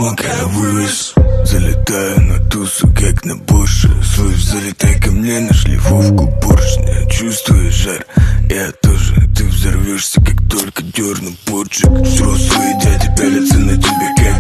помогаю вывез. Залетаю на тусу, как на Боше. Слышь, залетай ко мне на шлифовку поршня. Чувствуешь жар? Я тоже. Ты взорвешься, как только дерну поджиг. Взрослые дяди пялятся на тебя, как